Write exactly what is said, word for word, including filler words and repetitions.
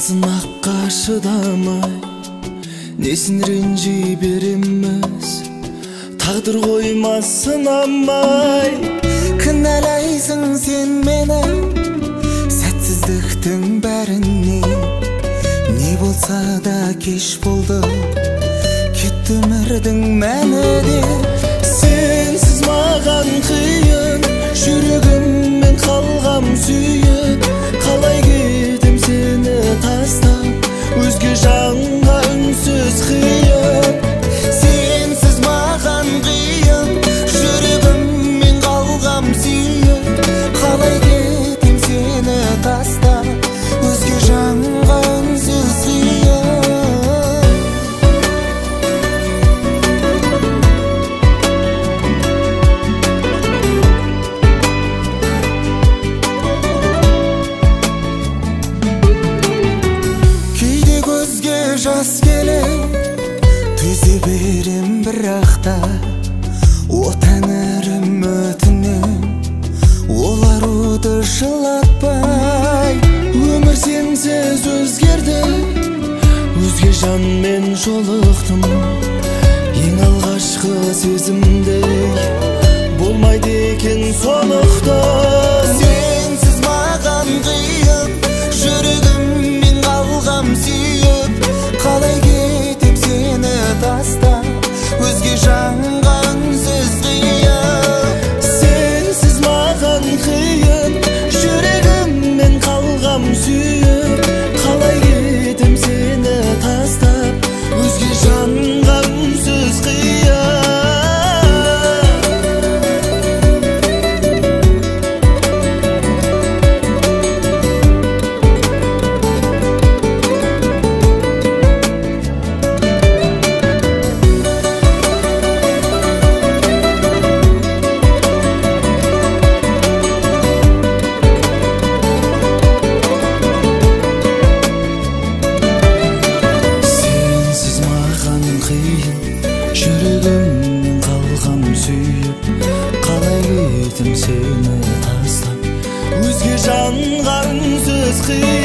сынаққа шыдамай несін ренжи береміз, тағдыр қоймас сынамай. Кінәлайсың сен мені сәтсіздіктің бәріне, не болса да кеш болды, кетті өмірдің мәні де. Сенсіз маған қиын, жүрегіммен қалғам сүйіп, қалай кетем сені тастап, өзге жанға үнсіз қиып. Сенсіз маған қиын, жүрегіммен қалғам сүйіп, қалай кетем сені тастап, өзге жанға үнсіз қиып. Жас келе төзе берем бірақта, о тәңірім өтінем, ол аруды жылатпай. Өмір сенсіз өзгерді, өзге жанмен жолықтым, ең алғашқы сезімдей болмайды екен сондықтан. Сенсіз маған қиын, жүрегіммен қалғам сүйіп, қалай кетем сені тастап, өзге жанға үнсіз қиып. Сенсіз маған қиын, жүрегіммен қалғам сүйіп, қалай кетем сені тастап, өзге жанға үнсіз қиып. Жүрегімнен қалғам сүйіп, қалай кетем сені тастап, өзге жанға үнсіз қиып.